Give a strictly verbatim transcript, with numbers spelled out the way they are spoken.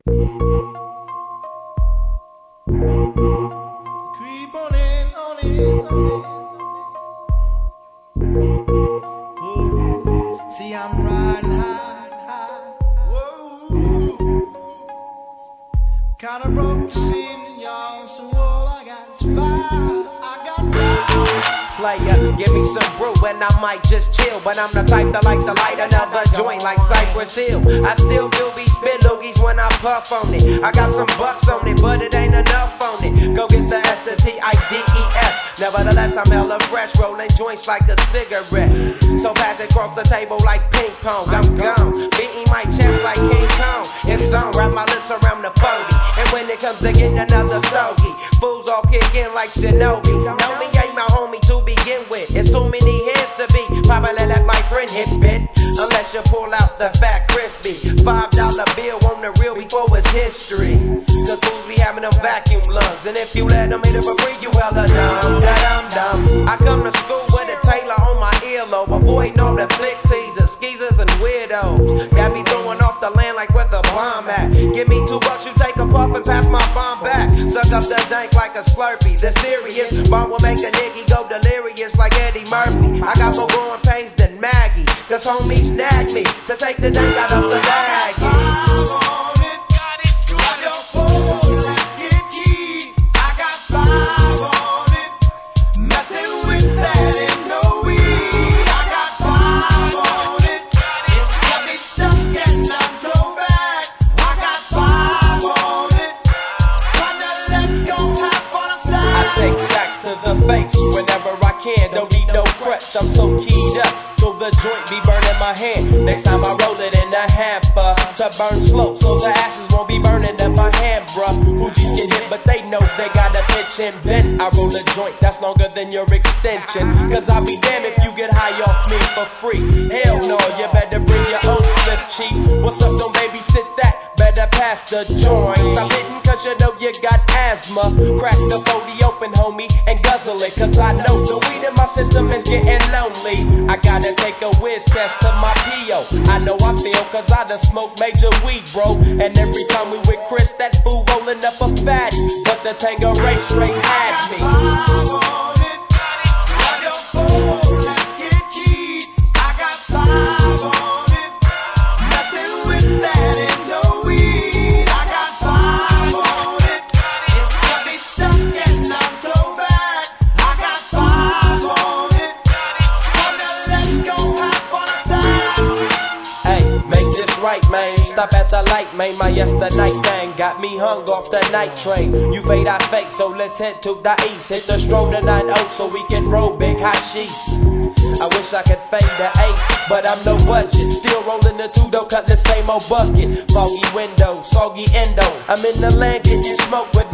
Creep on in, on in, on in. Whoa. See, I'm riding high, high. Whoa. Kinda broke this evening, y'all. So all I got is fire. I got fire. Player, give me some brew and I might just chill. But I'm the type that like to light another joint like Cypress Hill. I still do be spit loogies when I puff on it. I got some bucks on it, but it ain't enough on it. Go get the S, the T I D E S. Nevertheless, I'm hella fresh, rolling joints like a cigarette. So pass it across the table like ping pong. I'm gone, beating my chest like King Kong. It's on, wrap my lips around the phony. And when it comes to getting another stogie, fools all kick in like Shinobi. Know me ain't my homie to begin with. It's too many hands to be. Probably let my friend hit bit. Unless you pull out the fat crispy five dollar bill on the real before it's history. Cause fools be having them vacuum lungs. And if you let them hit it for free, you hella dumb. Dumb, dumb. I come to school with a Taylor on my earlobe. Avoiding all the flick teasers, skeezers, and weirdos. Got me throwing off the land like where the bomb at. Give me two bucks, you take a puff and pass my bomb back. Suck up the dank like a Slurpee. The serious bomb will make a nigga go delirious like Eddie Murphy. I got more growing pains than Maggie. Cause homies snagged me to take the dank out of the baggie. Take sacks to the face whenever I can. Don't need no crutch, I'm so keyed up till the joint be burning my hand. Next time I roll it in a hamper to burn slow, so the ashes won't be burning in my hand, bruh. Hoogies get hit, but they know they got a pitch and bent. I roll a joint that's longer than your extension. Cause I'll be damned if you get high off me for free. Hell no, you better bring your own slip cheap. What's up, don't babysit that? Better pass the joint. Stop hitting cause you know you got asthma. Crack the forty open, homie, and guzzle it. Cause I know the weed in my system is getting lonely. I gotta take a whiz test to my P O. I know I feel cause I done smoked major weed, bro. And every time we with Chris, that fool rolling up a fatty. But the Tangeray straight had me. Right, man, stop at the light, man. My yesterday thing got me hung off the night train. You fade, I fake, so let's head to the east. Hit the stroll to nine oh so we can roll big hashish. I wish I could fade the eight, but I'm no budget. Still rolling the two, though, cut the same old bucket. Foggy window, soggy endo. I'm in the land getting smoke with